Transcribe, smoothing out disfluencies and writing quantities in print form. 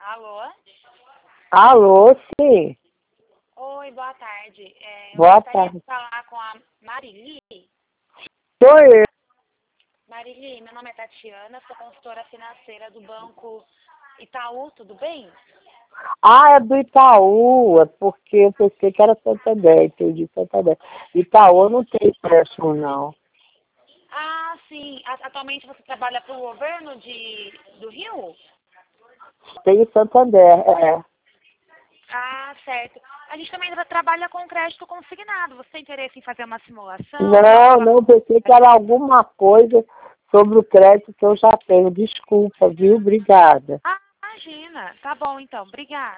Alô? Alô, sim. Oi, boa tarde. Eu Boa gostaria tarde. de falar com a Marili. Sou eu. Marili, meu nome é Tatiana, sou consultora financeira do Banco Itaú, tudo bem? Ah, é do Itaú. É porque eu pensei que era Santander. Entendi, Santander. Itaú não tem empréstimo, não. Ah, sim. Atualmente você trabalha para o governo do Rio? Tem Santander, é. Ah, certo. A gente também trabalha com crédito consignado. Você tem interesse em fazer uma simulação? Não, pensei que era alguma coisa sobre o crédito que eu já tenho. Desculpa, viu? Obrigada. Ah, imagina. Tá bom, então. Obrigada.